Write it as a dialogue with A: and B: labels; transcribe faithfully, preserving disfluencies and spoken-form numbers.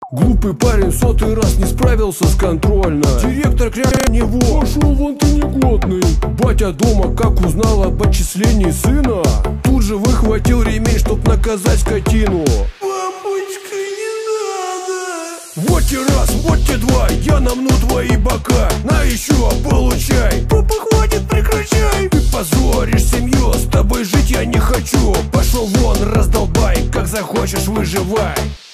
A: Глупый парень сотый раз не справился с контрольно. Директор кряк него: пошел вон ты негодный. Батя дома, как узнал об отчислении сына, тут же выхватил ремень, чтоб наказать скотину. Папочка, не надо! Вот те раз, вот те два, я намну твои бока. На еще получай. Папа, хватит, прекращай. Ты позоришь семью, с тобой жить я не хочу. Пошел вон, раздолбай, как захочешь выживай.